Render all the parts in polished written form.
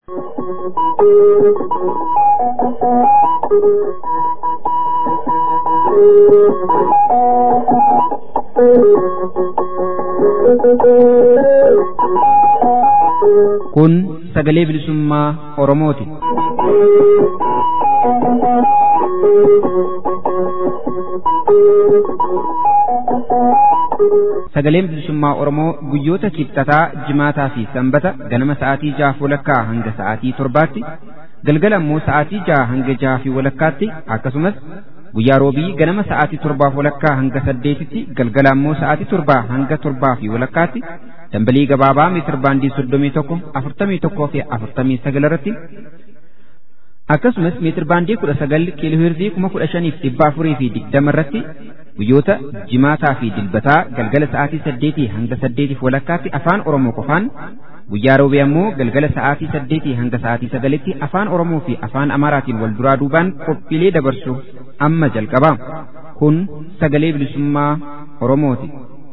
Kun sagalee bilisummaa Oromooti. Sagaleen bilisummaa Oromoo guyyoota kibxataa, jimaataa fi sanbata ganama sa'aatii 6:00 hanga sa'aatii 7:00, galgala immoo sa'aatii 6 hanga 6:30 akkasumas guyyaa roobii ganama sa'aatii 7:00 hanga 8:00tti, galgala immoo sa'aatii 7 hanga 7:30tti dambalii gabaabaa meetir baandii 31, 41 fi 49 irratti akkasumas meetir baandii 19 kiilooheerzii 15,400 fi 20 irratti guyyoota jimaataa fi dilbataa galgala sa'aatii 8 hanga 8:30tti afaan Oromoo qofaan, guyyaa roobii ammoo galgala sa'aatii 8 hanga sa'aatii 9tti afaan Oromoo fi afaan Amaaraatiin wal duraa duubaan qophiilee dabarsu amma jalqaba. Kun sagalee bilisummaa Oromooti.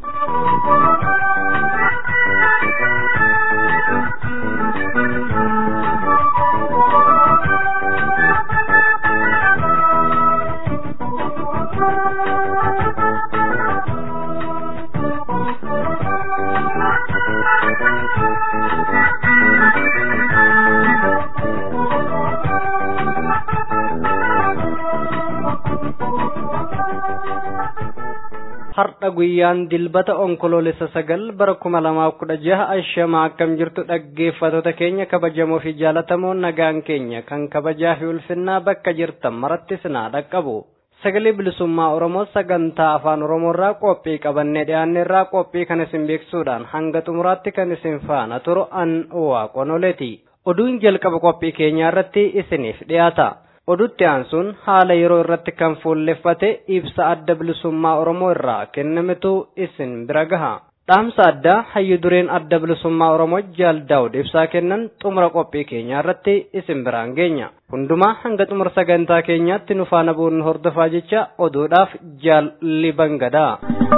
Har'a guyyaan dilbata onkoloolessa 9 bara 2016 ashama akkam jirtu dhaggeeffattoota keenya kabajamoo fi jaalatamoo, nagaan keenya kan kabajaa fi ulfinnaa bakka jirtan maratti sinaa dhaqqabu. Sagalee bilisummaa Oromoo sagantaa afaan Oromoorraa qophii qabannee dhiyaanneerraa qophii kan isin beeksisuudhaan hanga xumuraatti kan isin faana turu an Waaqonoleeti. Oduun jalqaba qophii keenyaa irratti isiniif dhiyaata. Oduutti aansuun haala yeroo irratti kan fuulleffate ibsa adda bilisummaa Oromoo irraa kennametu isin bira gaha. Dhaamsa addaa hayyu dureen adda bilisummaa Oromoo Jaal Daawud ibsaa kennan xumura qophii keenyaa irratti isin biraan geenya. Hundumaa hanga xumura sagantaa keenyaatti nu faana bu'uun hordofaa jecha oduudhaaf Jaal Libangadaa.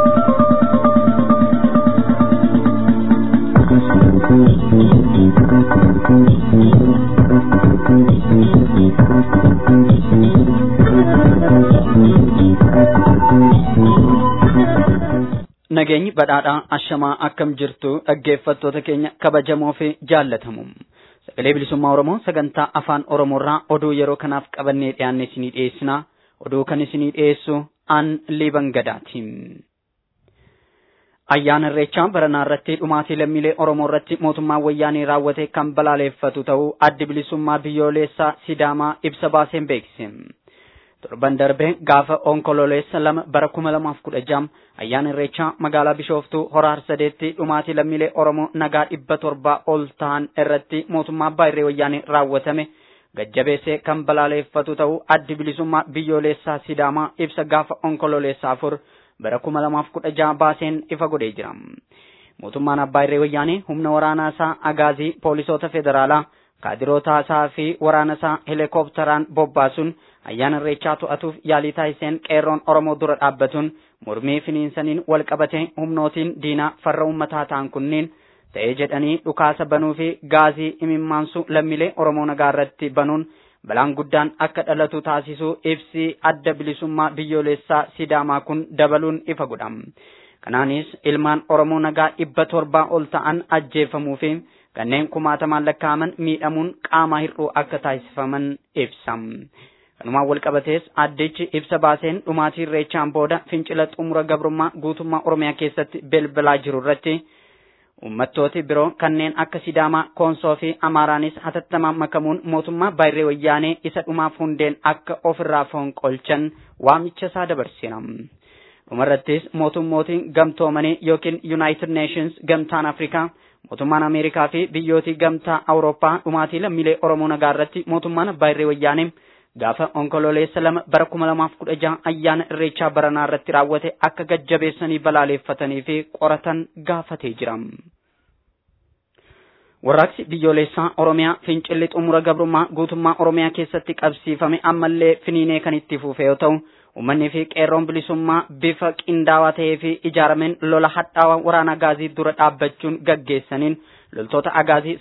Nageenyi badhaadhaa ashamaa akkam jirtu dhaggeeffattoota keenya kabajamoo fi jaallatamu. Sagalee bilisummaa Oromoo sagantaa afaan Oromoorraa oduu yeroo kanaaf qabannee dhiyaanne isinii dhiyeessina. Oduu kan isinii dhiyeessu an Libangadaati. Ayyaana Irreechaa baranaa irratti dhumaatii lammiilee Oromoo irratti mootummaan wayyaanii raawwate kan balaaleffatu ta'uu addi bilisummaa biyyoolessaa Sidaamaa ibsa baaseen beeksise. Torban darbe gaafa onkoloolessa 2 bara 2016 ayyaana Irreechaa magaalaa Bishooftuu Hora Harsadeetti dhumaatii lammiilee Oromoo nagaa 700 ol ta'an irratti mootummaa abbaa irree wayyaanii raawwatame gajjabeessee kan balaaleffatu ta'uu addi bilisummaa biyyoolessaa Sidaamaa ibsa gaafa onkoloolessa 4 bara 2016 baaseen ifa godhee jira. Mootummaan abbaa irree wayyaanii humna waraanaa isaa agaazii, poolisoota federaalaa, kaadiroota isaa fi waraana isaa helikoophteraan bobbaasuun ayyaana Irreechaa to'atuuf yaalii taasiseen qeerroon Oromoo dura dhaabbatuun mormii finiinsaniin wal qabatee humnootiin diinaa farra uummataa ta'an kunneen ta'ee jedhanii dhukaasa banuu fi gaazii imimmaansu lammiilee Oromoo nagaa irratti banuun balaan guddaan akka dhalatu taasisuu ibsi adda bilisummaa biyyoolessaa Sidaamaa kun dabaluun ifa godha. Kanaanis ilmaan Oromoo nagaa 700 ol ta'an ajjeefamuu fi kanneen kumaatamaan lakkaa'aman miidhamuun qaama hir'uu akka taasifaman ibsa. Kanumaan wal qabatees addichi ibsa baaseen dhumaatii Irreechaan booda fincila xumura gabrummaa guutummaa Oromiyaa keessatti belbalaa jiru irratti uummattooti biroo kanneen akka Sidaamaa, Koonsoo fi Amaaraanis hatattamaan makamuun mootummaa abbaa irree wayyaanee isa dhumaaf hundeen akka ofirraa fonqolchan waamicha isaa dabarsina. Dhumarrattis mootummootiin gamtoomanii yookiin United Nations gamtaan Afrikaa, mootummaan Ameerikaa fi biyyooti gamtaa Awurooppaa dhumaatii lammiilee Oromoo nagaa irratti mootummaan abbaa irree wayyaanee gaafa onkoloolessa 2 bara 2016 ayyaana Irreechaa baranaa irratti raawwate akka gajjabeessanii balaaleffatanii fi qoratan gaafatee jira. Warraaqsi biyyoolessaa Oromiyaa fincilli xumura gabrummaa guutummaa Oromiyaa keessatti qabsiifame ammallee finiinee kan itti fufe yoo ta'u, uummanni fi qeerroon bilisummaa bifa qindaawaa ta'ee fi ijaarameen lola hadhaawaa waraana gaazii dura dhaabbachuun gaggeessaniin loltoota agaazii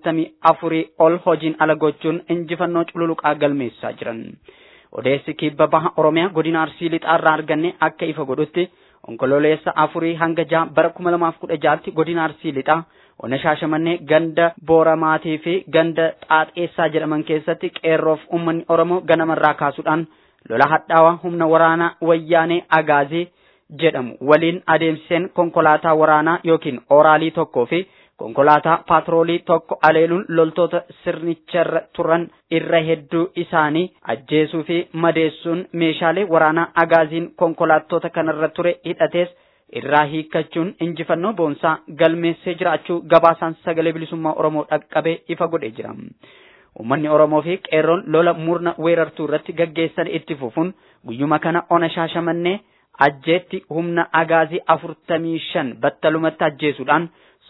94 ol hojiin ala gochuun injifannoo cululuqaa galmeessaa jiran. Odeessi kibba baha Oromiyaa godina Arsii lixaarraa arganne akka ifa godhutti onkololeessa 4 hanga 6 bara 2016tti godina Arsii lixaa ona Shaashamannee ganda Booramaatii fi ganda Xaaxeessaa jedhaman keessatti qeerroof uummanni Oromoo ganamarraa kaasuudhaan lola hadhaawaa humna waraanaa wayyaanee agaazii jedhamu waliin adeemsiseen konkolaataa waraanaa yookiin oraalii tokkoo fi konkolaataa paatroolii tokko aleeluun loltoota sirnicharra turan irra hedduu isaanii ajjeesuu fi madeessuun meeshaalee waraanaa agaaziin konkolaattota kanarra ture hidhatees irraa hiikkachuun injifannoo boonsaa galmeessee jiraachuu gabaasaan sagalee bilisummaa Oromoo dhaqqabee ifa godhee jira. Uummanni Oromoo fi qeerroon lola murna weerartuu irratti gaggeessan itti fufuun guyyuma kana ona Shaashamannee ajjeetti humna agaazii 45 battalumatti ajjeesuudhaan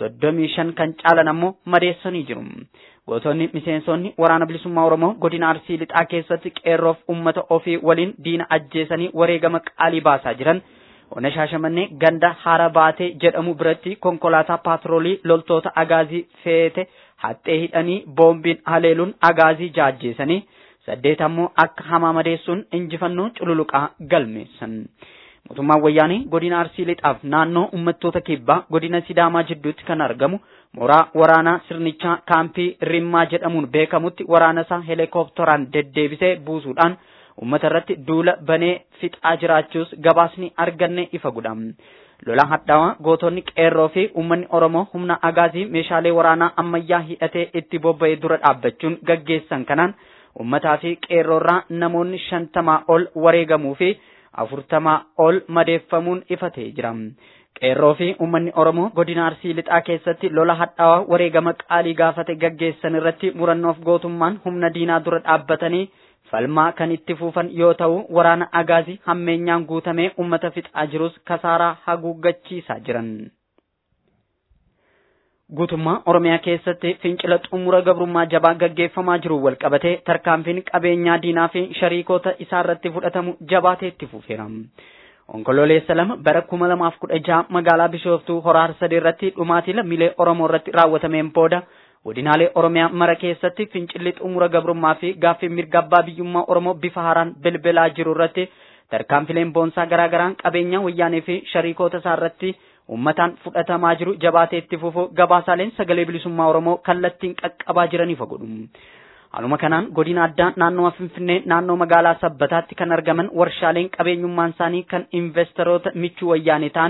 35 kan caalan ammoo madeessanii jiru. Gootonni miseensonni waraana bilisummaa Oromoo godina Arsii lixaa keessatti qeerroof uummata ofii waliin diina ajjeesanii wareegama qaalii baasaa jiran ona Shaashamannee ganda Haara Baatee jedhamu biratti konkolaataa paatroolii loltoota agaazii feete haxxee hidhanii boombiin haleeluun agaazii ajjeesanii 8 ammoo akka hamaa madeessuun injifannoo cululuqaa galmeessan. Mootummaan wayyaanee godina Arsii lixaaf naannoo uummattoota kibbaa godina Sidaamaa jidduutti kan argamu mooraa waraanaa sirnichaa kaampii Rimmaa jedhamuun beekamutti waraana isaa helikoophteraan deddeebisee buusuudhaan uummata irratti duula banee fixaa jiraachuus gabaasni arganne ifa godha. Lola hadhaawaa gootonni qeerroo fi uummanni Oromoo humna agaazii meeshaalee waraanaa ammayyaa hidhatee itti bobba'ee dura dhaabbachuun gaggeessan kanaan uummataa fi qeerroorraa namoonni 50 ol wareegamuu fi 40 ol madeeffamuun ifatee jira. Qeerroo fi uummanni Oromoo godina Arsii lixaa keessatti lola hadhaawaa wareegama qaalii gaafate gaggeessan irratti murannoof gootummaan humna diinaa dura dhaabbatanii falmaa kan itti fufan yoo ta'u waraana agaazii hammeenyaan guutamee uummata fixaa jirus kasaaraa haguuggachiisaa jiran. Guutummaa Oromiyaa keessatti fincila xumura gabrummaa jabaa gaggeeffamaa jiru walqabatee tarkaanfiin qabeenyaa diinaa fi shariikoota isaa irratti fudhatamu jabaatee itti fufeera. Onkololeessa 2 bara 2016 magaalaa Bishooftuu Hora Harsadee irratti dhumaatii lammiilee Oromoo irratti raawwatameen booda godinaalee Oromiyaa mara keessatti fincilli xumura gabrummaa fi gaaffii mirga abbaa biyyummaa Oromoo bifa haaraan bilbilaa jiru irratti tarkaanfileen boonsaa garaagaraan qabeenyaa wayyaanee fi shariikoota isaa irratti uummataan fudhatamaa jiru jabaatee itti fufu gabaasaaleen sagalee bilisummaa Oromoo kallattiin qaqqabaa jiraniif godhu. Haaluma kanaan godina addaa naannoo Finfinnee naannoo magaalaa Sabbataatti kan argaman warshaaleen qabeenyummaan isaanii kan investoroota michuu wayyaanee ta'an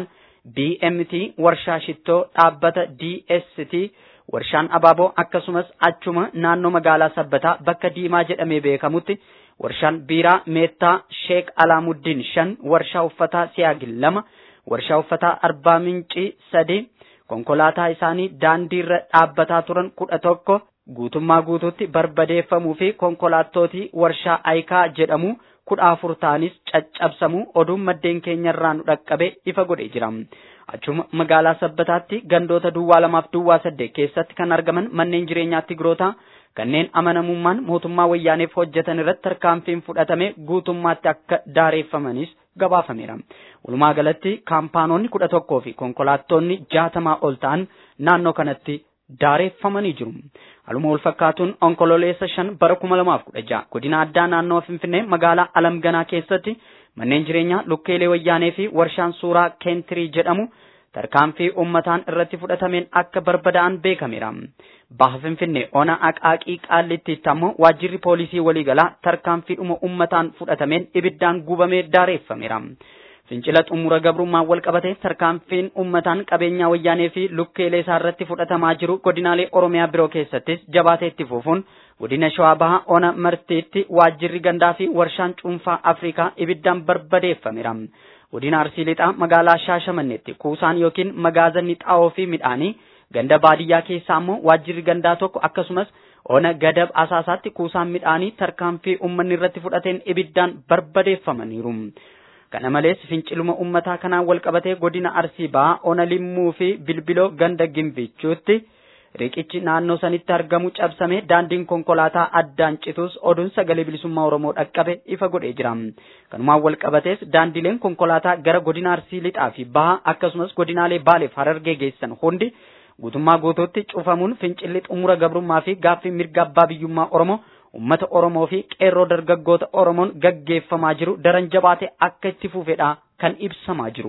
BMT warshaa shittoo dhaabbata DST warshaan abaaboo akkasumas achuma naannoo magaalaa Sabbataa bakka Diimaa jedhamee beekamutti warshaan biiraa Meettaa Sheek Alaamuddin 5 warshaa uffataa Siyaagil 2 warshaa uffataa Arbaa Mincii 3 konkolaataa isaanii daandiirra dhaabbataa turan 11 guutummaa guutuutti barbadeeffamuu fi konkolaattootii warshaa Ayikaa jedhamu 14 ta'anis caccabsamuu oduun maddeen keenyarraa nu dhaqqabe ifa godhee jira. Achuma magaalaa Sabbataatti gandoota Duwwaa 2 fi Duwwaa 8 keessatti kan argaman manneen jireenyaa Tigrootaa kanneen amanamummaan mootummaa wayyaaneef hojjetan irratti tarkaanfiin fudhatame guutummaatti akka daareeffamanis gabaafameera. Walumaa galatti kaampaanoonni 11 fi konkolaattonni 60 ol ta'an naannoo kanatti daareeffamanii jiru. Haaluma wal fakkaatuun onkololeessa 5 bara 2016 godina addaa naannoo Finfinnee magaalaa Alamganaa keessatti manneen jireenyaa lukkeelee wayyaanee fi warshaan suuraa Keentirii jedhamu tarkaanfii uummataan irratti fudhatameen akka barbadaa'an beekameera. Baha Finfinnee ona Aqaaqii Qaallittiitti ammoo waajjirri poolisii waliigalaa tarkaanfiidhuma uummataan fudhatameen ibiddaan gubamee daareeffameera. Fincila xumura gabrummaa wal qabatee tarkaanfiin uummataan qabeenyaa wayyaanee fi lukkeelee isaa irratti fudhatamaa jiru godinaalee Oromiyaa biroo keessattis jabaatee itti fufuun godina Shawaa Bahaa ona Marteetti waajjirri gandaa fi warshaan cuunfaa Afrikaa ibiddaan barbadeeffameera. Godina Arsii lixaa magaalaa Shaashamanneetti kuusaan yookiin magaazanni xaa'oo fi midhaanii ganda baadiyyaa keessaa ammoo waajjirri gandaa tokko akkasumas ona Gadab Asaasaatti kuusaan midhaanii tarkaanfii uummanni irratti fudhateen ibiddaan barbadeeffamaniiru. Kana malees finciluma uummataa kanaan wal qabatee godina Arsii Bahaa ona Limmuu fi Bilbiloo ganda Gimbichuutti riqichi naannoo sanitti argamu cabsame daandiin konkolaataa addaan citus oduun sagalee bilisummaa Oromoo dhaqqabe ifa godhee jira. Kanumaan wal qabatees daandileen konkolaataa gara godina Arsii lixaa fi Bahaa akkasumas godinaalee Baaleef Harargee geessan hundi guutummaa guutuutti cufamuun fincilli xumura gabrummaa fi gaaffii mirga abbaa biyyummaa Oromoo ummata Oromoo fi qeerroo dargaggoota Oromoon gaggeeffamaa jiru daran jabaate akka itti fufedha kan ibsamaa jiru.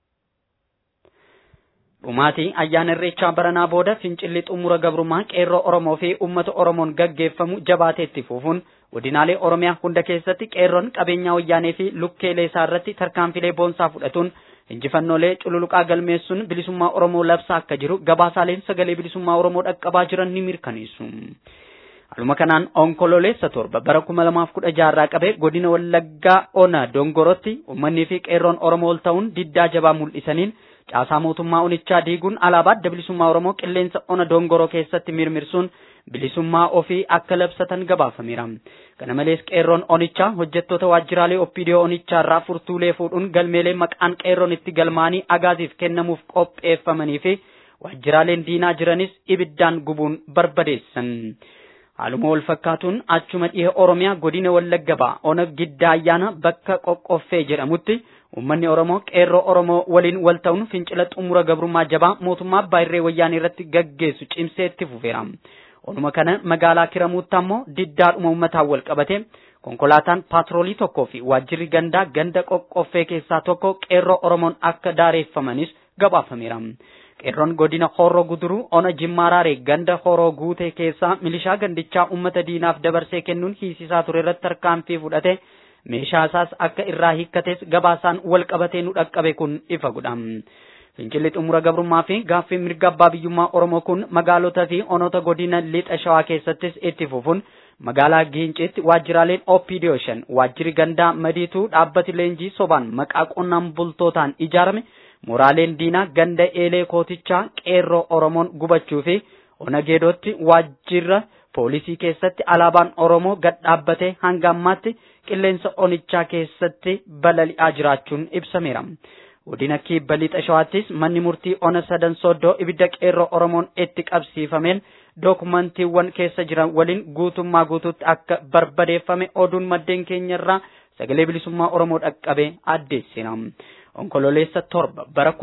Dhumaatii ayyaana Irreechaa baranaa booda fincilli xumura gabrummaa qeerroo Oromoo fi ummata Oromoon gaggeeffamu jabaatee itti fufuun godinaalee Oromiyaa hunda keessatti qeerroon qabeenyaa wayyaanee fi lukkeelee isaa irratti tarkaanfilee boonsaa fudhatuun injifannoolee cululuqaa galmeessuun bilisummaa Oromoo labsaa akka jiru gabaasaaleen sagalee bilisummaa Oromoo dhaqqabaa jiran ni mirkaneessu. Haaluma kanaan onkololeessa 7 bara 2016 irraa qabee godina Wallaggaa Ona Dongorotti uummanni fi qeerroon Oromoo ta'uun diddaa jabaa mul'isaniin caasaa mootummaa onichaa diiguun alaabaa adda bilisummaa Oromoo qilleensa Ona Dongoroo keessatti mirmirsuun bilisummaa ofii akka labsatan gabaafameera. Kana malees qeerroon onichaa hojjettoota waajjiraalee OPDO onichaa irraa furtuulee fuudhuun galmeelee maqaan qeerroon itti galmaanii agaaziif kennamuuf qopheeffamanii fi waajjiraaleen diinaa jiranis ibiddaan gubuun barbadeessan. Haaluma wal fakkaatuun achuma dhihee Oromiyaa godina Wallagga Ba'aa Ona Giddaa Ayyaana bakka Qoqqoffee jedhamutti uummanni Oromoo qeerroo Oromoo waliin wal ta'uun fincila xumura gabrummaa jabaa mootummaa Abbaa Irree Wayyaanee irratti gaggeessu cimsee itti fufeera. Onuma kana magaalaa Kiramuutti ammoo diddaadhuma uummataan wal qabate konkolaataan paatroolii tokkoo fi waajjirri gandaa ganda Qoqqoffee keessaa tokko qeerroo Oromoon akka daareeffamanis gabaafameera. Qeerroon godina Horroo Guduruu Ona Jimmaaraaree ganda Horoo Guutee keessaa milishaa gandichaa uummata diinaaf dabarsee kennuun hiisisaa ture irratti tarkaanfii fudhate meeshaa isaas akka irraa hiikkates gabaasaan wal qabatee nu dhaqqabe kun ifa godha. Fincilli xumura gabrummaa fi gaaffii mirga abbaa biyyummaa Oromoo kun magaalota fi onoota godina Lixa Shawaa keessattis itti fufuun magaalaa Giincitti waajjiraaleen OPDO 5 waajjirri gandaa Madiituu dhaabbati leenjii sobaan maqaa qonnaan bultootaan ijaarame Moraaleen diinaa ganda Eelee Kootichaa qeerroo Oromoon gubachuu fi Ona Geedootti waajjira poolisii keessatti alaabaan Oromoo gad dhaabbatee hanga ammaatti qilleensa onichaa keessatti balali'aa jiraachuun ibsameera. Godina Kibba Lixa Shawaattis manni murtii Ona Sadan Soddoo ibidda qeerroo Oromoon itti qabsiifameen dookumantiiwwan keessa jiran waliin guutummaa guutuutti akka barbadeeffame oduun maddeen keenyarraa sagalee bilisummaa Oromoo dhaqqabe addeessina. Onkololeessa 7 bara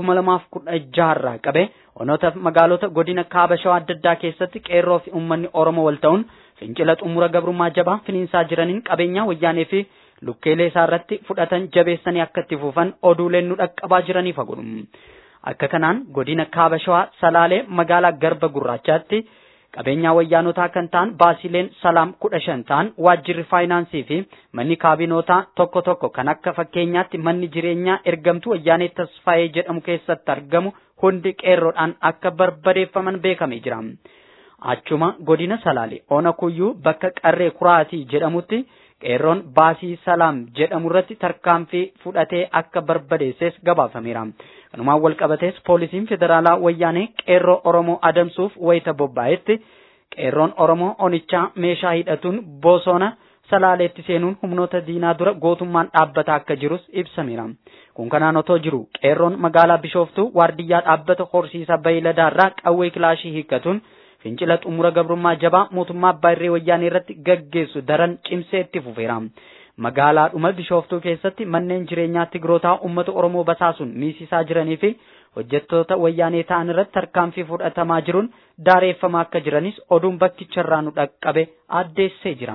2016 irraa qabe onoota magaalota godina Kaaba Shawaa adda addaa keessatti qeerroo fi uummanni Oromoo wal ta'uun fincila xumura gabrummaa jabaa finiinsaa jiraniin qabeenyaa wayyaanee fi lukkeelee isaa irratti fudhatan jabeessanii akka itti fufan oduuleen nu dhaqqabaa jiranii fagoodhu. Akka kanaan godina Kaaba Shawaa Salaalee magaalaa Garba Gurraachaatti qabeenyaa wayyaanotaa kan ta'an baasileen Salaam 15 ta'an waajjirri faayinaansii fi manni kaabinootaa tokko tokko kan akka fakkeenyaatti manni jireenyaa ergamtuu wayyaanee Tasfaayee jedhamu keessatti argamu hundi qeerroodhaan akka barbadeeffaman beekamee jira. Achuma godina Salaalee Ona Kuyyuu bakka Qarree Kuraatii jedhamutti qeerroon baasii Salaam jedhamu irratti tarkaanfii fudhatee akka barbadeesses gabaafameera. Kanumaan wal qabatees poolisiin federaalaa wayyaanee qeerroo Oromoo adamsuuf wayita bobba'etti qeerroon Oromoo onichaa meeshaa hidhatuun bosona Salaaleetti seenuun humnoota diinaa dura gootummaan dhaabbataa akka jirus ibsameera. Kun kanaan otoo jiru qeerroon magaalaa Bishooftuu waardiyyaa dhaabbata horsiisa beeyladaarraa qawwee kilaashii hiikkatuun fincila xumura gabrummaa jabaa mootummaa Abbaa Irree Wayyaanee irratti gaggeessu daran cimsee itti fufeera. Magaalaadhuma Bishooftuu keessatti manneen jireenyaa Tigrootaa uummata Oromoo basaasuun miisisaa jiranii fi hojjettoota wayyaanee ta'an irratti tarkaanfii fudhatamaa jiruun daareeffamaa akka jiranis oduun bakkicharraa nu dhaqqabe addeessee jira.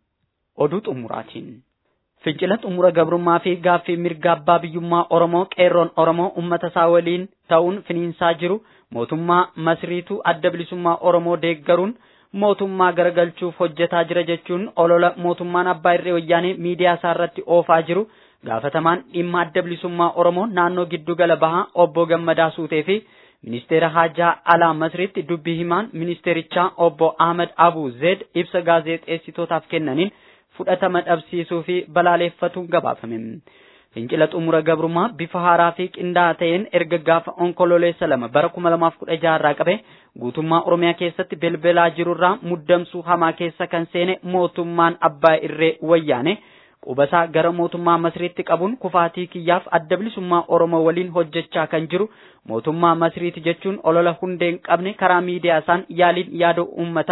Oduu xumuraatiin. Fincila xumura gabrummaa fi gaaffii mirga abbaa biyyummaa Oromoo qeerroon Oromoo uummata isaa waliin ta'uun finiinsaa jiru mootummaa Masriituu adda bilisummaa Oromoo deeggaruun mootummaa garagalchuuf hojjetaa jira jechuun olola mootummaan Abbaa Irree Wayyaanee miidiyaa isaa irratti oofaa jiru gaafatamaan dhimma adda bilisummaa Oromoo naannoo giddugala bahaa obbo Gammadaa Suutee fi ministeera Haajaa Alaa Masriitti dubbii himaan ministeerichaa obbo Ahmed Abu Zeed ibsa gaazexeessitootaaf kennaniin fudhatama dhabsiisuu fi balaaleeffatuun gabaafame. Fincila xumura gabrummaa bifa haaraa fi qindaa'aa ta'een erga gaafa onkololeessa 2 bara 2016 irraa qabe guutummaa Oromiyaa keessatti belbelaa jirurraa muddamsuu hamaa keessa kan seene mootummaan Abbaa Irree Wayyaanee qubasaa gara mootummaa Masriitti qabuun kufaatii kiyyaaf adda bilisummaa Oromoo waliin hojjechaa kan jiru mootummaa Masriitti jechuun olola hundeen qabne karaa miidiyaa isaan yaaliin yaada uummataa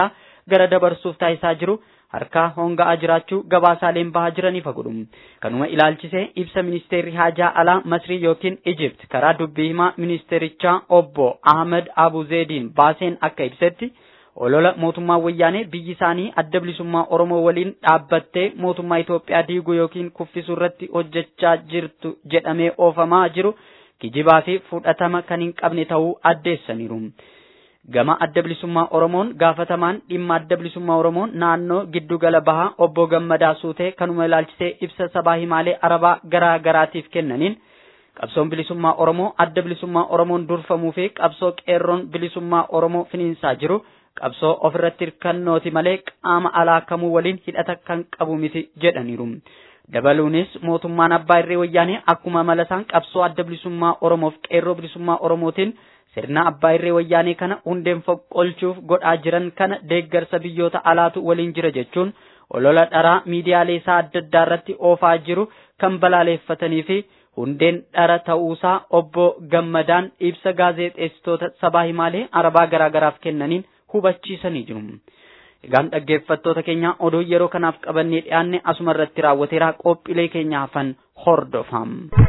gara dabarsuuf taasisaa jiru harka honga'aa jiraachuu gabaasaaleen bahaa jiraniif godhum. Kanuma ilaalchisee ibsa ministeerri haajaa alaa Masrii yookiin Egypt karaa dubbii himaa ministeerichaa obbo Ahmed Abu Zeediin baaseen akka ibsetti olola mootummaa wayyaanee biyyi isaanii adda bilisummaa Oromoo waliin dhaabbattee mootummaa Itoophiyaa diiguu yookiin kuffisuu irratti hojjechaa jirtu jedhamee oofamaa jiru kijibaa fi fudhatama kan hin qabne ta'uu addeessaniiru. Gama adda bilisummaa Oromoon gaafatamaan dhimma adda bilisummaa Oromoon naannoo giddugala bahaa obbo Gammadaa Suutee kanuma ilaalchisee ibsa sabaa himaalee Arabaa garaa garaatiif kennaniin qabsoon bilisummaa Oromoo adda bilisummaa Oromoon durfamuu fi qabsoo qeerroon bilisummaa Oromoo finiinsaa jiru qabsoo ofirratti hirkannooti malee qaama alaa kamuu waliin hidhata kan qabu miti jedhaniiru. Dabaluunis mootummaan abbaa irree wayyaanee akkuma malasaan qabsoo adda bilisummaa Oromoof qeerroo bilisummaa Oromootiin sirna abbaa irree wayyaanee kana hundeen foqqolchuuf godhaa jiran kana deeggarsa biyyoota alaatu waliin jira jechuun olola dharaa miidiyaalee isaa adda addaa irratti oofaa jiru kan balaaleffatanii fi hundeen dhara ta'uusaa obbo Gammadaan ibsa gaazexeessitoota sabaa himaalee Arabaa garaagaraaf kennaniin hubachiisanii jiru. Egaan dhaggeeffattoota keenya oduu yeroo kanaaf qabannee dhiyaanne asuma irratti raawwateera qophiilee keenya hafan hordofaa.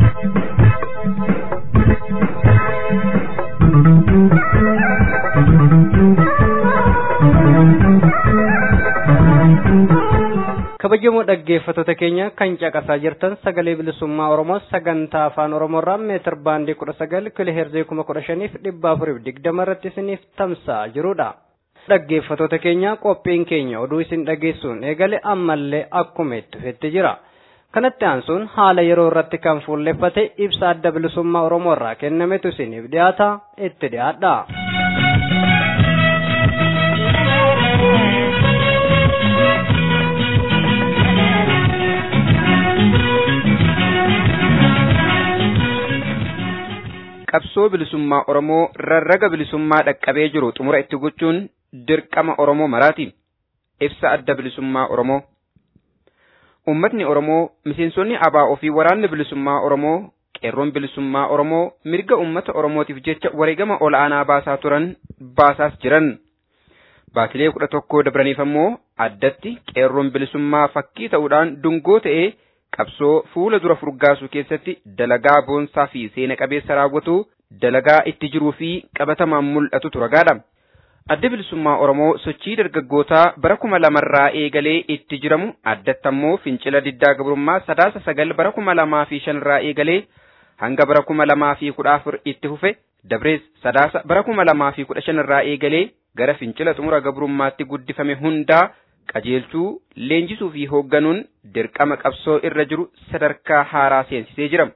Kabajamoo dhaggeeffattoota keenya kan caqasaa jirtan sagalee bilisummaa Oromoo sagantaa afaan Oromoorraa meetir baandii 19 kiloheerzii 15,420 irratti isiniif tamsa'aa jirudha. Dhaggeeffattoota keenya qophiin keenya oduu isin dhageessuun eegale ammallee akkuma itti fufetti jira. Kanatti aansuun haala yeroo irratti kan fuulleffate ibsa adda bilisummaa Oromoorraa kennametu isiniif dhiyaata itti dhiyaadha. Qabsoo bilisummaa Oromoo rarraga bilisummaa dhaqqabee jiru xumura itti gochuun dirqama Oromoo maraati. Ibsa adda bilisummaa Oromoo. Uummatni Oromoo miseensonni ABO fi waraanni bilisummaa Oromoo qeerroon bilisummaa Oromoo mirga uummata Oromootiif jecha wareegama ol'aanaa baasaa turan baasaas jiran. Baatilee 11 dabraniif ammoo addatti qeerroon bilisummaa fakkii ta'uudhaan dungoo ta'ee qabsoo fuula dura furgaasuu keessatti dalagaa boonsaa fi seena qabeessa raawwatu dalagaa itti jiruu fi qabatamaan mul'atu ragaadha. Adda bilisummaa Oromoo sochii dargaggootaa bara 2000 eegalee itti jiramu addatti ammoo fincila diddaa gabrummaa 9 bara 2005 eegalee hanga bara 2014 itti fufe dabrees 9 bara 2015 eegalee gara fincila xumura gabrummaatti guddifame hundaa qajeelchuu leenjisuu fi hoogganuun dirqama qabsoo irra jiru sadarkaa haaraa seensisee jira.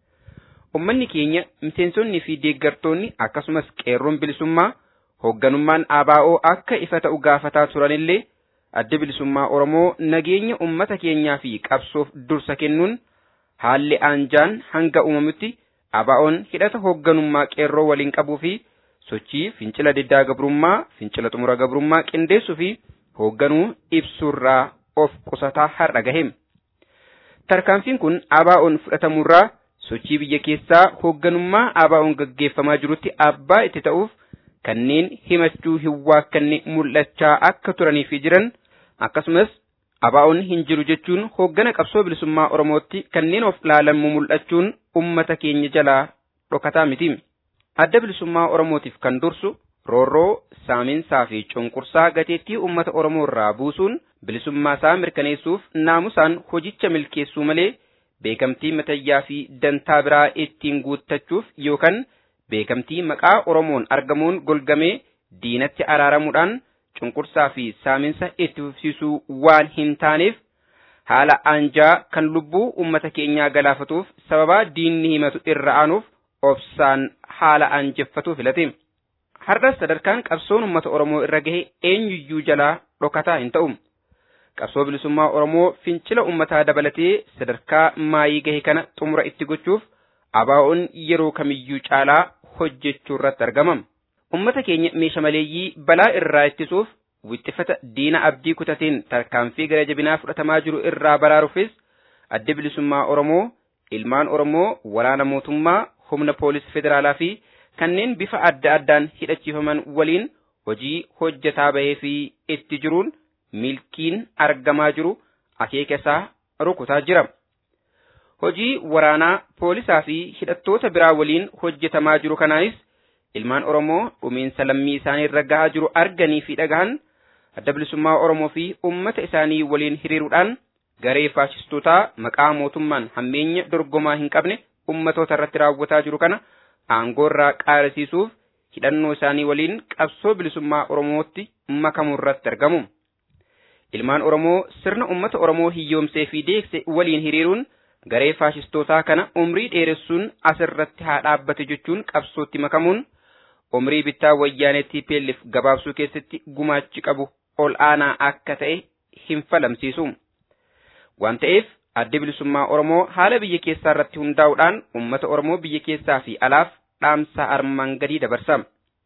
Uummanni keenya miseensonni fi deeggartoonni akkasumas qeerroon bilisummaa hoogganummaan ABO akka ifa ta'u gaafataa turanillee adda bilisummaa Oromoo nageenya uummata keenyaa fi qabsoof dursa kennuun haalli aanjaan hanga uumamutti ABO'n hidhata hoogganummaa qeerroo waliin qabuu fi sochii fincila diddaa gabrummaa fincila xumura gabrummaa qindeessuu fi hoogganuu ibsuurraa of qusataa har'a gaheem. Tarkaanfiin kun ABO'n fudhatamurraa sochii biyya keessaa hoogganummaa ABO'n gaggeeffamaa jirutti abbaa itti ta'uuf kanneen himachuu hin waakkanne mul'achaa akka turanii fi jiran akkasumas ABO'n hin jiru jechuun hooggana qabsoo bilisummaa Oromootti kanneen of ilaalamu mul'achuun ummata keenya jalaa dhokataa miti. Adda bilisummaa Oromootiif kan dursu roorroo saaminsaa fi cunqursaa gateettii ummata Oromoo irraa buusuun bilisummaa isaa mirkaneessuuf naamusaan hojicha milkeessuu malee beekamtii matayyaa fi dantaa biraa ittiin guuttachuuf yookaan beekamtii maqaa Oromoon argamuun golgamee diinatti araaramuudhaan cunqursaa fi saaminsa itti fufsiisuu waan hin taaneef haala aanjaa kan lubbuu ummata keenyaa galaafatuuf sababaa diinni himatu irra aanuuf obsaan haala aanjeffatu filate. Har'as sadarkaan qabsoon ummata Oromoo irra gahe eenyuyyuu jalaa dhokataa hin ta'u. Qabsoo bilisummaa Oromoo fincila ummataa dabalatee sadarkaa maayii gahe kana xumura itti gochuuf ABO'n yeroo kamiyyuu caalaa hojjechuu irratti argama. Ummata keenya meeshaa maleeyyii balaa irraa ittisuuf wixxifata diina abdii kutateen tarkaanfii gara jabinaa fudhatamaa jiru irraa baraaruufis adda bilisummaa Oromoo, ilmaan Oromoo, waraana mootummaa, humna poolisii federaalaa fi kanneen bifa adda addaan hidhachiifaman waliin hojii hojjetaa bahee fi itti jiruun milkiin argamaa jiru akeeka isaa rukutaa jira. Hojii waraanaa poolisaa fi hidhattoota biraa waliin hojjetamaa jiru kanaanis ilmaan Oromoo dhumiinsa lammii isaanii irra gahaa jiru arganii fi dhagahan adda bilisummaa Oromoo fi ummata isaanii waliin hiriiruudhaan garee faashistootaa maqaa mootummaan hammeenya dorgomaa hin qabne ummatoota irratti raawwataa jiru kana aangoorraa qaarisiisuuf hidhannoo isaanii waliin qabsoo bilisummaa Oromootti makamuu irratti argamu. Ilmaan Oromoo sirna ummata Oromoo hiyyoomsee fi deegse waliin hiriiruun garee faashistootaa kana umrii dheeressuun asirratti haa dhaabbate jechuun qabsootti makamuun umrii bittaa wayyaaneetti TPLF gabaabsuu keessatti gumaachi qabu ol aanaa akka ta'e hin falamsiisu. Waan ta'eef adda bilisummaa Oromoo haala biyya keessaa irratti hundaa'uudhaan ummata Oromoo biyya keessaa fi alaaf dhaamsa armaan gadii dabarsa.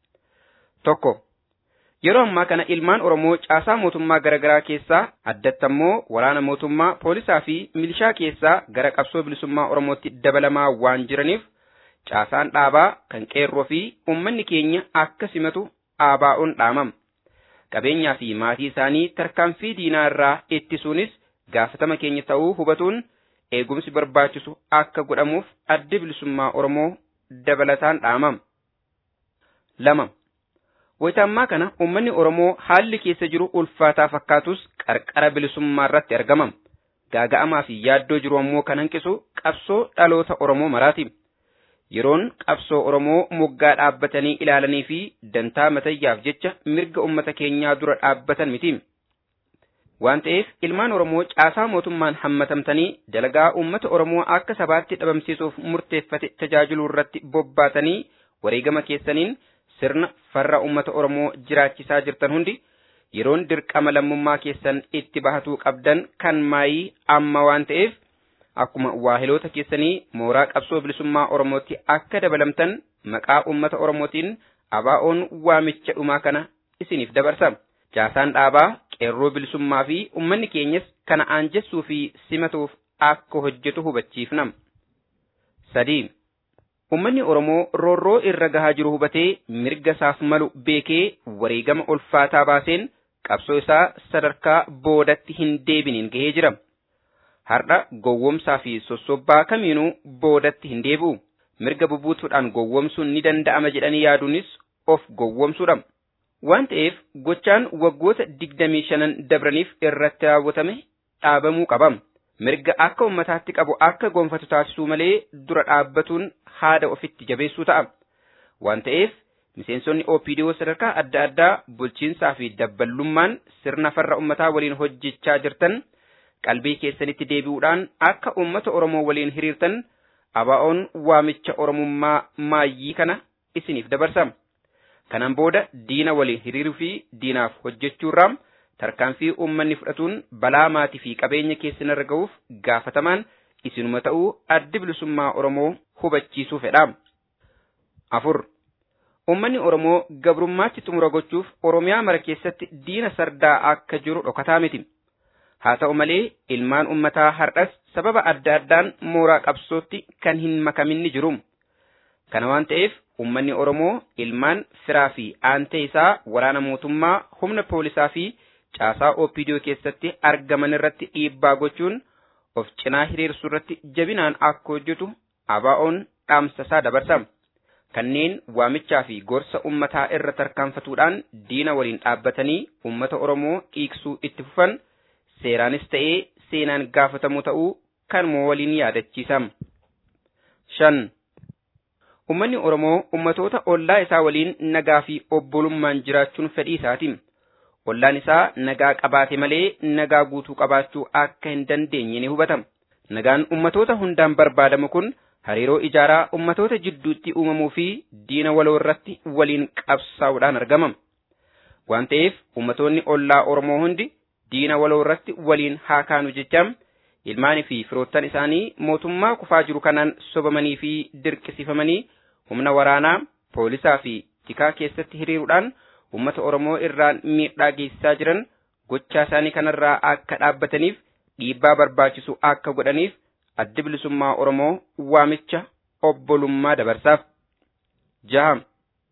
1. Yeroo ammaa kana ilmaan Oromoo caasaa mootummaa garaagaraa keessaa addatti ammoo waraana mootummaa poolisaa fi milishaa keessaa gara qabsoo bilisummaa Oromootti dabalamaa waan jiraniif caasaan dhaabaa kan qeerroo fi uummanni keenya akka simatu ABO'n dhaamama. Qabeenyaa fi maatii isaanii tarkaanfii diinaa irraa ittisuunis gaafatama keenya ta'uu hubatuun eegumsi barbaachisu akka godhamuuf adda bilisummaa Oromoo dabalataan dhaamama. 2. Wayitaammaa kana uummanni Oromoo haalli keessa jiru ulfaataa fakkaatus qarqara bilisummaa irratti argama. Gaaga'amaa fi yaaddoo jiru ammoo kan hanqisu qabsoo dhaloota Oromoo maraati. Yeroon qabsoo Oromoo moggaa dhaabbatanii ilaalanii fi dantaa matayyaaf jecha mirga uummata keenyaa dura dhaabbatan miti. Waan ta'eef ilmaan Oromoo caasaa mootummaan hammatamtanii dalagaa uummata Oromoo akka sabaatti dhabamsiisuuf murteeffate tajaajiluu irratti bobbaatanii wareegama keessaniin sirna farra uummata Oromoo jiraachisaa jirtan hundi yeroon dirqama lammummaa keessan itti bahatuu qabdan kan maayii amma waan ta'eef akkuma waahiloota keessanii mooraa qabsoo bilisummaa Oromootti akka dabalamtan maqaa uummata Oromootiin ABO'n waamicha dhumaa kana isiniif dabarsa. Caasaan dhaabaa qeerroo bilisummaa fi uummanni keenyas kana aanjessuu fi simatuuf akka hojjetu hubachiifna. 3. Uummanni Oromoo roorroo irra gahaa jiru hubatee mirga isaaf malu beekee wareegama ulfaataa baaseen qabsoo isaa sadarkaa boodatti hin deebiniin gahee jira. Har'a gowwoomsaa fi sossobbaa kamiinuu boodatti hin deebi'u. Mirga bubuutuudhaan gowwoomsuun ni danda'ama jedhanii yaaduunis of gowwoomsuudha. Waan ta'eef gochaan waggoota 25 dabraniif irratti raawwatame dhaabamuu qaba. Mirga akka ummataatti qabu akka gonfatu taasisuu malee dura dhaabbatuun haada ofitti jabeessuu ta'a. Waan ta'eef miseensonni OPDO sadarkaa adda addaa bulchiinsaa fi dabballummaan sirna farra ummataa waliin hojjechaa jirtan qalbii keessanitti deebi'uudhaan akka ummata Oromoo waliin hiriirtan ABO'n waamicha Oromummaa maayyii kana isiniif dabarsa. Kanaan booda diina waliin hiriiruu fi diinaaf hojjechuurraa tarkaanfii uummanni fudhatuun balaa maatii fi qabeenya keessanirra ga'uuf gaafatamaan isinuma ta'uu addi bilisummaa Oromoo hubachiisuu fedha. 4. Uummanni Oromoo gabrummaatti xumura gochuuf Oromiyaa mara keessatti diina sardaa akka jiru dhokataa miti. Haa ta'u malee ilmaan uummataa har'as sababa adda addaan mooraa qabsootti kan hin makamin ni jiru. Kana waan ta'eef uummanni Oromoo ilmaan firaa fi aantee isaa waraana mootummaa humna poolisaa fi caasaa OPDO keessatti argaman irratti dhiibbaa gochuun of cinaa hiriirsuu irratti jabinaan akka hojjetu ABO'n dhaamsa isaa dabarsa. Kanneen waamichaa fi gorsa uummataa irra tarkaanfatuudhaan diina waliin dhaabbatanii uummata Oromoo dhiiksuu itti fufan seeraanis ta'ee seenaan gaafatamuu ta'uu kan moo waliin yaadachiisa. 5. Uummanni Oromoo uummatoota ollaa isaa waliin nagaa fi obbolummaan jiraachuun fedhii isaati. Ollaan isaa nagaa qabaate malee nagaa guutuu qabaachuu akka hin dandeenye ni hubata. Nagaan uummatoota hundaan barbaadamu kun hariiroo ijaaraa uummatoota jidduutti uumamuu fi diina waloo irratti waliin qabsaa'uudhaan argama. Waan ta'eef uummatoonni ollaa Oromoo hundi diina waloo irratti waliin haa kaanu jecha ilmaanii fi firoottan isaanii mootummaa kufaa jiru kanaan sobamanii fi dirqisifamanii humna waraanaa, poolisaa fi tikaa keessatti hiriiruudhaan uummata Oromoo irraan miidhaa geessisaa jiran gochaa isaanii kanarraa akka dhaabbataniif dhiibbaa barbaachisu akka godhaniif addi bilisummaa Oromoo waamicha obbolummaa dabarsaaf. 6.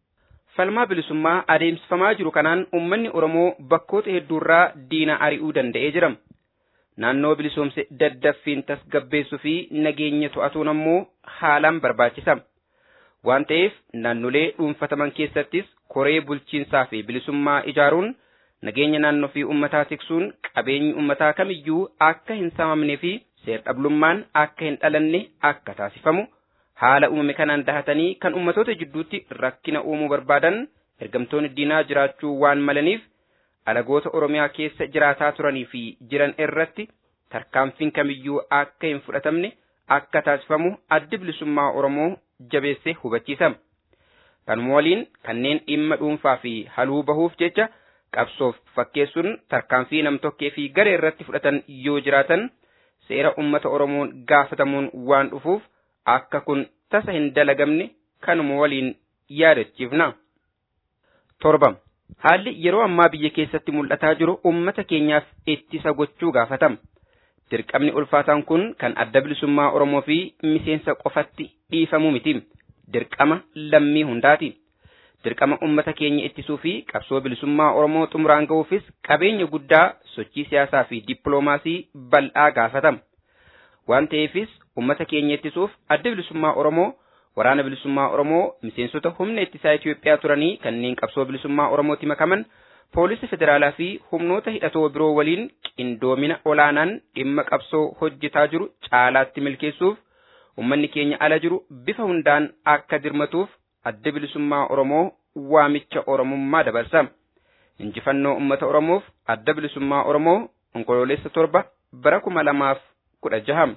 falmaa bilisummaa adeemsifamaa jiru kanaan uummanni Oromoo bakkoota hedduurraa diina ari'uu danda'ee jira. Naannoo bilisoomse daddaffiin tasgabbeessuu fi nageenya to'atuun ammoo haalaan barbaachisa. Waan ta'eef naannolee dhuunfataman keessattis koree bulchiinsaa fi bilisummaa ijaaruun nageenya naannoo fi uummataa tiksuun qabeenyi uummataa kamiyyuu akka hin saamamnee fi seer-dhablummaan akka hin dhalanne akka taasifamu haala uumame kanaan dahatanii kan uummatoota jidduutti rakkina uumuu barbaadan ergamtoonni diinaa jiraachuu waan malaniif alagoota Oromiyaa keessa jiraataa turanii fi jiran irratti tarkaanfiin kamiyyuu akka hin fudhatamne akka taasifamu addi bilisummaa Oromoo jabeessee hubachiisa. Kanuma waliin kanneen dhimma dhuunfaa fi haluu bahuuf jecha qabsoof fakkeessuun tarkaanfii namtokkee fi garee irratti fudhatan yoo jiraatan seera uummata Oromoon gaafatamuun waan dhufuuf akka kun tasa hin dalagamne kanuma waliin yaadachiifna. 7. Haalli yeroo ammaa biyya keessatti mul'ataa jiru uummata keenyaaf ittisa gochuu gaafatama. Dirqamni ulfaataan kun kan adda bilisummaa Oromoo fi miseensa qofatti dhiifamu miti. Dirqama lammii hundaati. Dirqama uummata keenya ittisuu fi qabsoo bilisummaa Oromoo xumuraan ga'uufis qabeenya guddaa sochii siyaasaa fi dippiloomaasii bal'aa gaafatama. Waan ta'eefis uummata keenya ittisuuf adda bilisummaa Oromoo, waraana bilisummaa Oromoo, miseensota humna ittisaa Itoophiyaa turanii kanneen qabsoo bilisummaa Oromootti makaman, poolisii federaalaa fi humnoota hidhatoo biroo waliin qindoomina olaanaan dhimma qabsoo hojjetaa jiru caalaatti milkeessuuf uummanni keenya ala jiru bifa hundaan akka dirmatuuf adda bilisummaa Oromoo waamicha Oromummaa dabarsa. Injifannoo uummata Oromoof adda bilisummaa Oromoo onkoloolessa 7 bara 2016.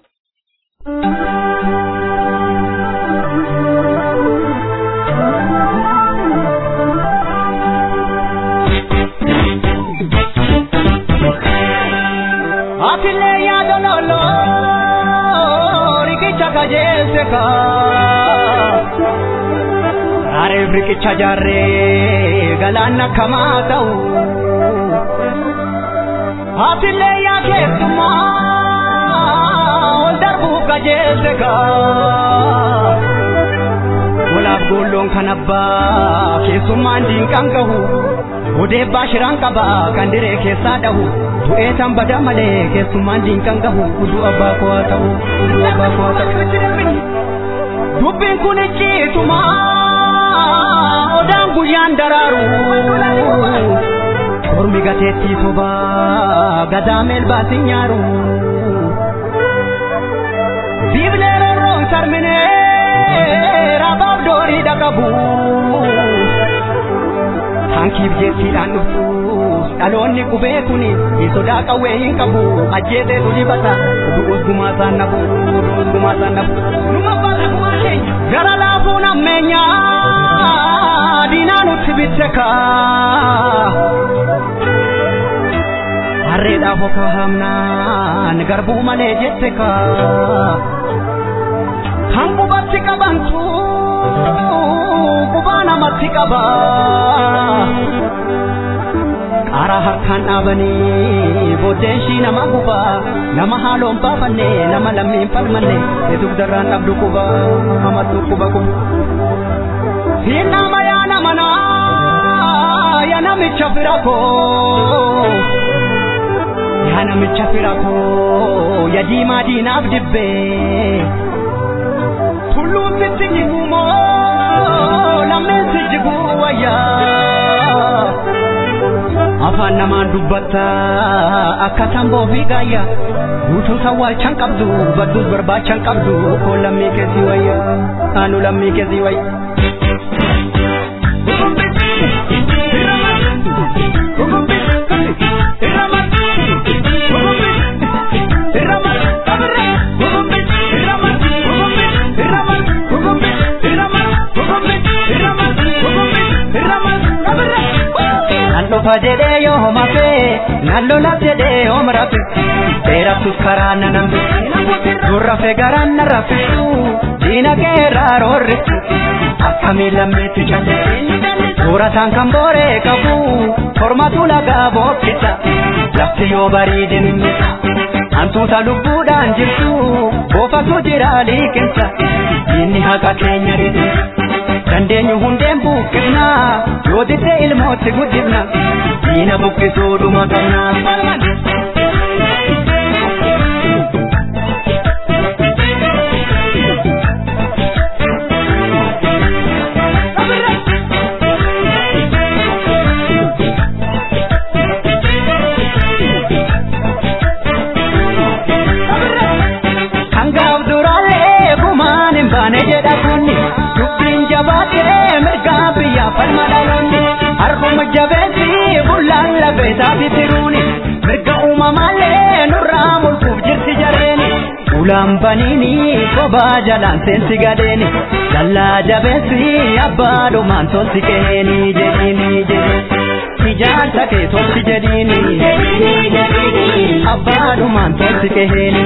Apile ya dololo rikicha kajeseka are rikicha jarre galana kamatau apile ya ketuma darbu kajeseka wala golon kanabba kesuman din kangahu ode bashiran kaba kandire kesadahu tu'etan badamale kesuman din kangahu kudu abba ko ta'u dubin kunichi tuma odan guyan dararu ormi gatetti toba gadamel batinyaru biblero ron sarmene rabab dori dakabu hanki bjetti danu dalonni kubekuni isoda kawe hinkabu ajete ulibata uduguma sanabu numa bala kumake gara lafuna menya dinanu tibiteka arreda hoka hamna ngarbu male jeteka hangu batika bantu kubana matika ba ara harkan abani bodeshi nama kuba nama halom papane nama lammin palmane eduk daran abdu kuba amatu kuba kum hina maya namana ya nami chafirako ya dima dina abdibbe tullu tijigumo lamen tijigu waya afan naman dubbata akatambo bigaya butu sawal chankabdu badus barba chankabdu ko lammi ke siwaya anu lammi ke siwaya Fajede yo mafe nallo lapjede omrafe tera suskarana nambe durra fe garanna rafisu dina kera rorre akamila metu chande ora tankambore kabu formatu laga bokita lafti yo baridin antu talubudan jirtu bofatu jirali kensa inni haqa kenya ridu dandeenyu hundeen buqqifna yoo didde ilmootti guddifna diina buqqisuudhuma qabna. Ulambanini koba jalan sensi gadeni dalla jabesi abbado man tolti keheni jedini ijanta ke tolti jedini abbado man tolti keheni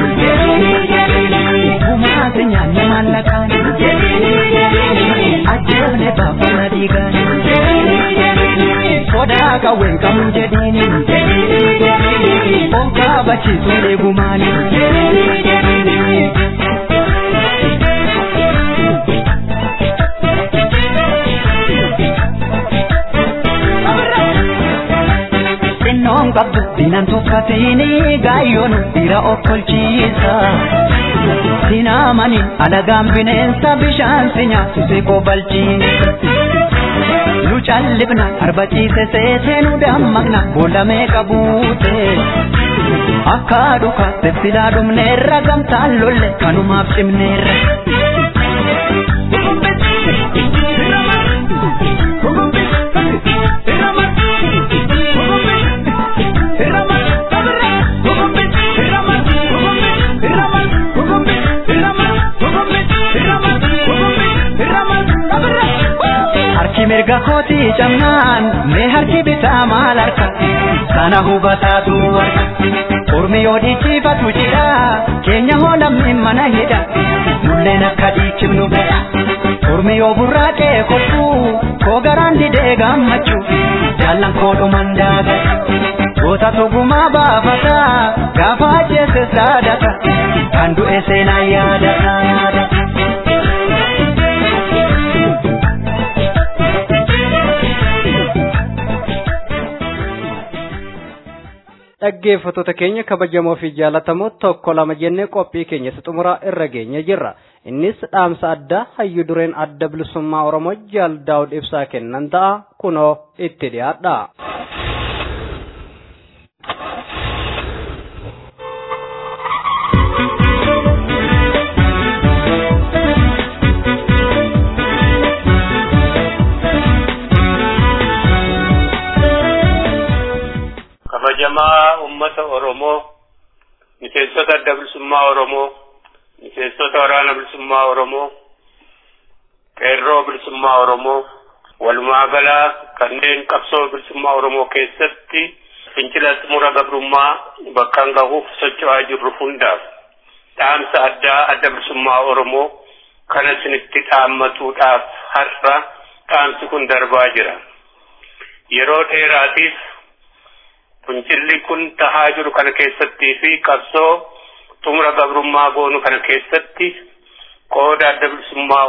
kuma senyanya malakani ajone baba nadigani koda ka wenkam jedini onka bachi sole gumani Sinon kabdu dinan tukkatini gaayyoonu dhiira okkolchiisa Sinamanin alagaan bineensa bishaan si nyaatu si kobalchiisa Nu callifna arbaciise seetee nu dammaqna boolamee qabuute Akka dhuka tefsilaa dhumneerra gamtaan lolle kanumaaf cimneerra Mirga koti jamnan me harki bitaa maal harka sana hubataatu warka ormi yoodi chifatu jira keenya hoonamni mana hidha nulleen akka dhiichifnu fedha ormi yoo burraaqee kolfuu koo garaan didee gammachuu jaallan koo dhuman daaga goota tugumaa baafata gaafa ajjeese saadata kan du'e seenaa yaadata. dhaggeeffattoota keenya kabajamoo fi jaalatamoo tokko lama jennee qophii keenya xumuraa irra geenya jirra. Innis dhaamsa addaa hayyu dureen adda bilisummaa Oromoo Jaal Daawud Ibsaa kennan ta'a kunoo itti dhiyaadha. Kabajamaa ummata Oromoo, miseensota adda bilisummaa Oromoo, miseensota waraana bilisummaa Oromoo, qeerroo bilisummaa Oromoo, walumaa galaa kanneen qabsoo bilisummaa Oromoo keessatti fincila xumura gabrummaa bakkaan gahuuf socho'aa jirru hundaaf dhaamsa addaa adda bilisummaa Oromoo kana isinitti dhaammatuudhaaf har'a dhaamsi kun darbaa jira. Yeroo dheeraatiif fincilli kun tahaa jiru kana keessattii fi qabsoo xumura gabrummaa goonu kana keessatti qooda adda bilisummaa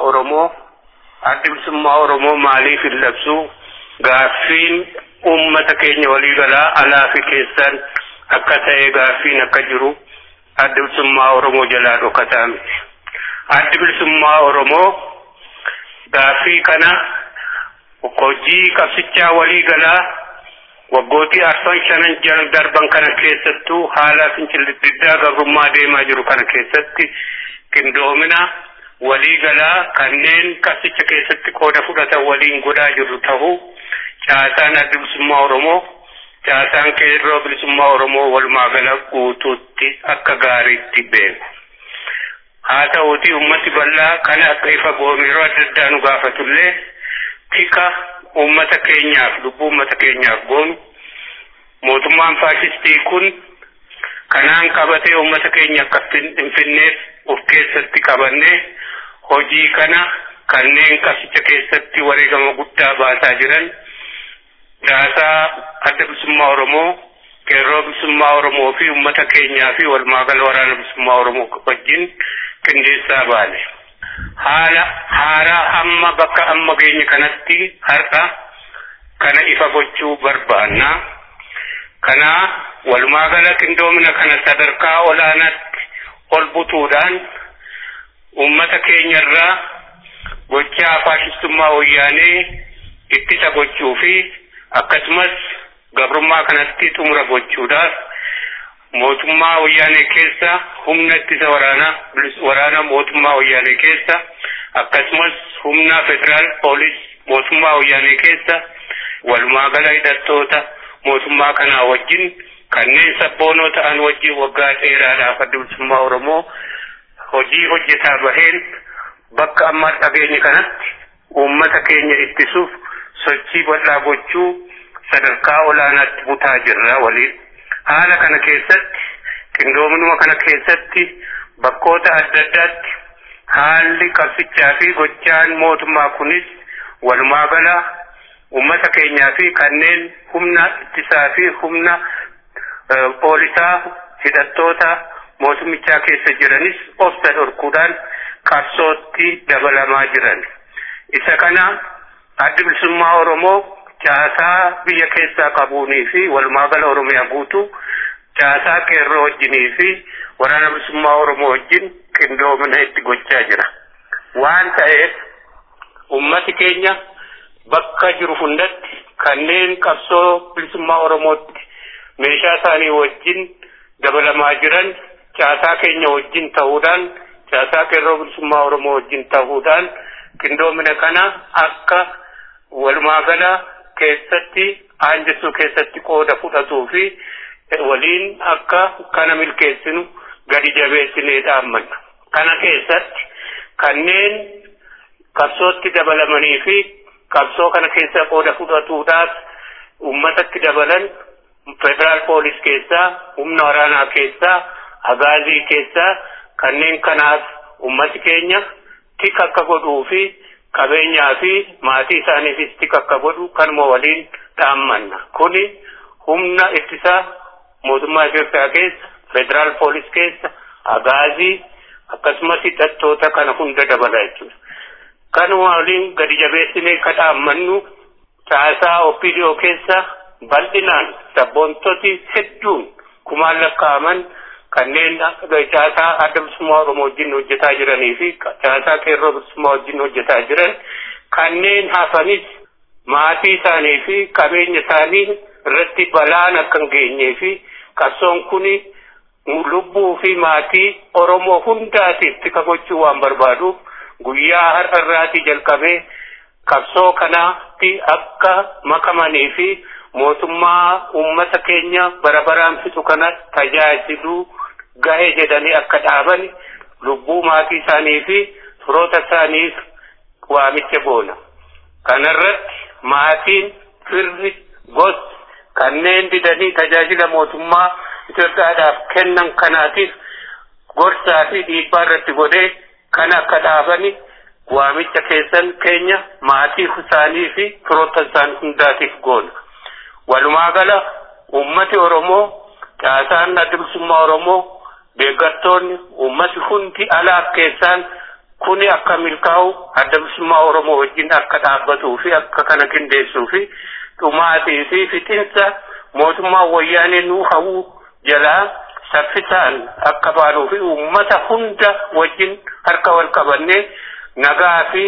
Oromoo maaliif hin labsu gaaffiin ummata keenya waliigalaa alaa fi keessan akka ta'e gaaffiin akka jiru adda bilisummaa Oromoo jalaa dhokataa miti. Adda bilisummaa Oromoo gaaffii kana hojii qabsichaa waliigalaa waggootii arfan shanan jalan darban kana keessattuu haala fincilli diddaa gabrummaa deemaa jiru kana keessatti qindoomina waliigalaa kanneen qabsicha keessatti qooda fudhatan waliin godhaa jirru ta'uu caasaan adda bilisummaa Oromoo caasaan qeerroo bilisummaa Oromoo walumaa gala guutuutti akka gaariitti beeku. Haa ta'uutii ummati bal'aa kana akka ifa goonu yeroo adda addaa nu gaafatullee tika ummata keenyaaf lubbuu ummata keenyaaf goonu mootummaan faashistii kun kanaan qabatee ummata keenya akka hin finneef of keessatti qabannee hojii kana kanneen qabsicha keessatti wareegama guddaa baasaa jiran caasaa adda bilisummaa Oromoo qeerroo bilisummaa Oromoo fi ummata keenyaa fi walumaa gala waraana bilisummaa Oromoo wajjin qindeessaa baane. haala haaraa amma bakka amma geenye kanatti har'a kana ifa gochuu barbaanna. Kana walumaa gala qindoomina kana sadarkaa olaanaatti ol butuudhaan ummata keenyarraa gochaa faashistummaa wayyaanee ittisa gochuu fi akkasumas gabrummaa kanatti xumura gochuudhaaf mootummaa wayyaanee keessa humna ittisa waraana mootummaa wayyaanee keessa akkasumas humna federaal poolis mootummaa wayyaanee keessa walumaa gala hidhattoota mootummaa kanaa wajjin kanneen sabboonoo ta'an wajjin waggaa dheeraadhaaf adda bilisummaa Oromoo hojii hojjetaa baheen bakka amma dhageenye kanatti uummata keenya ittisuuf sochii bal'aa gochuu sadarkaa olaanaatti butaa jirra waliin. Haala kana keessatti qindoominuma kana keessatti bakkoota adda addaatti haalli qabsichaa fi gochaan mootummaa kunis walumaa gala ummata keenyaa fi kanneen humna ittisaa fi humna poolisaa hidhattoota mootummichaa keessa jiranis obsa dhorkuudhaan qabsootti dabalamaa jiran. Isa kana adda bilisummaa Oromoo caasaa biyya keessaa qabuunii fi walumaa gala Oromiyaa guutuu caasaa qeerroo wajjinii fi waraana bilisummaa Oromoo wajjin qindoomina itti gochaa jira. Waan ta'eef ummati keenya bakka jiru hundatti kanneen qabsoo bilisummaa Oromootti meeshaa isaanii wajjin dabalamaa jiran caasaa keenya wajjin ta'uudhaan caasaa qeerroo bilisummaa Oromoo wajjin ta'uudhaan qindoomina kana akka walumaa gala keessatti aanjessuu keessatti qooda fudhatuu fi waliin akka kana milkeessinu gadi jabeessinee dhaammanna. Kana keessatti kanneen qabsootti dabalamanii fi qabsoo kana keessa qooda fudhatuudhaaf ummatatti dabalan federaal poolis keessaa humna waraanaa keessaa agaazii keessaa kanneen kanaaf ummati keenya tika akka godhuu fi qabeenyaa fi maatii isaaniifis tika akka godhu kanuma waliin dhaammanna. Kuni humna ittisaa mootummaa Itoophiyaa keessa federaal poolis keessa agaazii akkasumas hidhattoota kana hunda dabala jechuudha. Kanuma waliin gadi jabeessinee kadhaammannu caasaa OPDO keessa bal'inaan sabboontoti hedduun kumaan lakkaa'aman kanneen caasaa adda bilisummaa Oromoo wajjin hojjetaa jiranii fi caasaa qeerroo bilisummaa wajjin hojjetaa jiran kanneen hafanis maatii isaanii fi qabeenya isaanii irratti balaan akka hin geenyee fi qabsoon kuni lubbuu fi maatii Oromoo hundaatiif tika gochuu waan barbaaduuf guyyaa har'arraatii jalqabee qabsoo kanaatti akka makamanii fi mootummaa ummata keenya bara baraan fixu kana tajaajiluu gahee jedhanii akka dhaaban lubbuu maatii isaanii fi firoota isaaniif waamicha goona. Kanarratti maatiin firri gosti kanneen didanii tajaajila mootummaa Itoophiyaadhaaf kennan kanaatiif gorsaa fi dhiibbaa irratti godhee kan akka dhaabani waamicha keessan keenya maatii isaanii fi firoota isaanii hundaatiif goona. Walumaa gala ummati Oromoo caasaan adda bilisummaa Oromoo deeggartoonni ummati hundi alaaf keessaan kuni akka milkaa'u adda bilisummaa Oromoo wajjin akka dhaabbatuu fi akka kana qindeessuu fi dhumaatii fi fixinsa mootummaa wayyaanee nuu hawuu jalaa saffisaan akka baanuu fi ummata hunda wajjin harka wal qabannee nagaa fi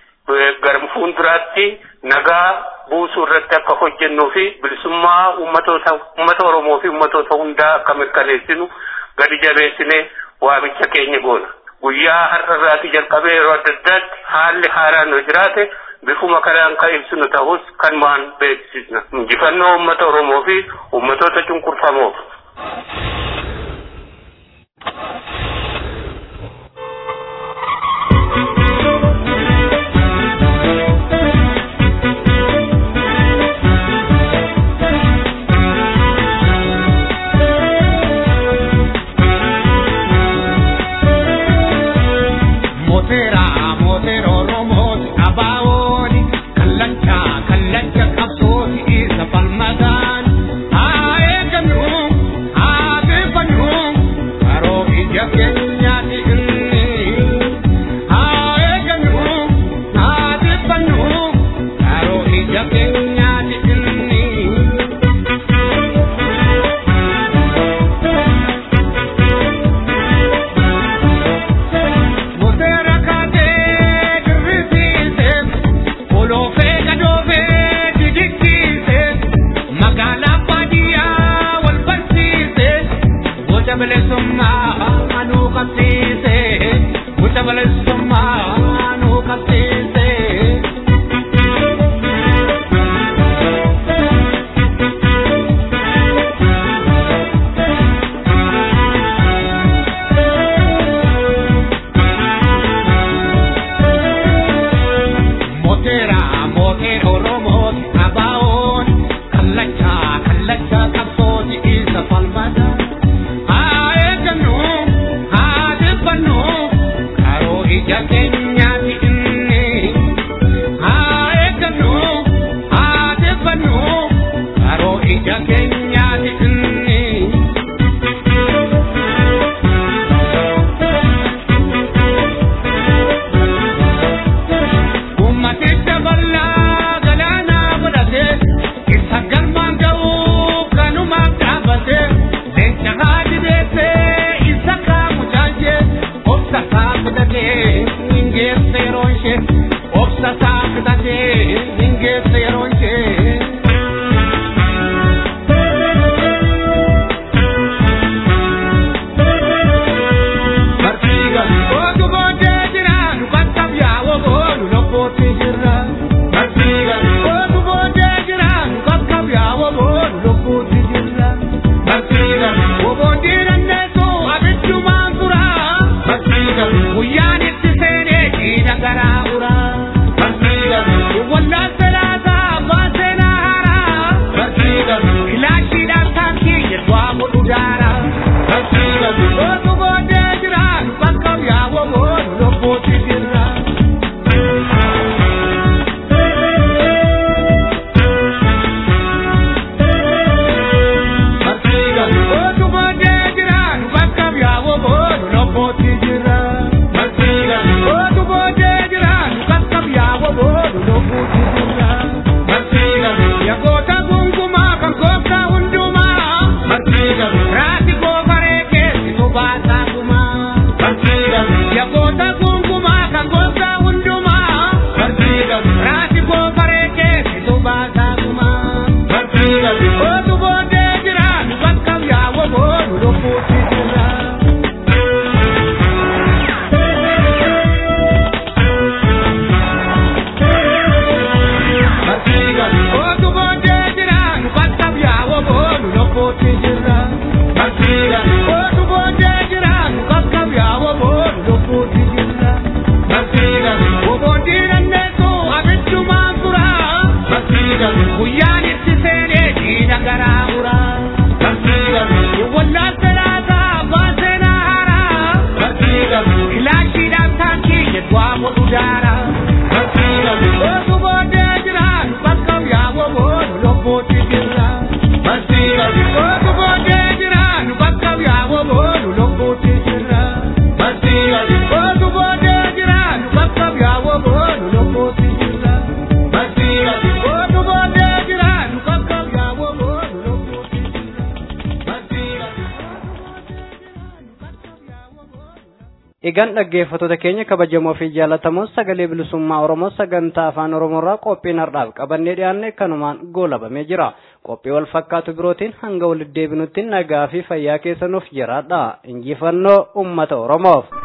gara fuulduraatti nagaa buusuu irratti akka hojjennuu fi bilisummaa ummata Oromoo fi ummatoota hundaa akka mirkaneessinu gadi jabeessinee waamicha keenya goona. Guyyaa har'arraatii jalqabee yeroo adda addaatti haalli haaraan yoo jiraate bifuma kanaan kan ibsinu ta'us kan maan beeksisna. Injifannoo ummata Oromoo fi ummatoota cunqurfamoof. Kenya Egaan dhaggeeffattoota keenya kabajamoo fi jaallatamoo sagalee bilisummaa Oromoo sagantaa afaan Oromoorraa qophiin har'aaf qabannee dhiyaanne kanumaan goolabamee jira. Qophii wal fakkaatu birootiin hanga walitti deebinutti nagaa fi fayyaa keessanuuf jiraadha. Injifannoo uummata Oromoof.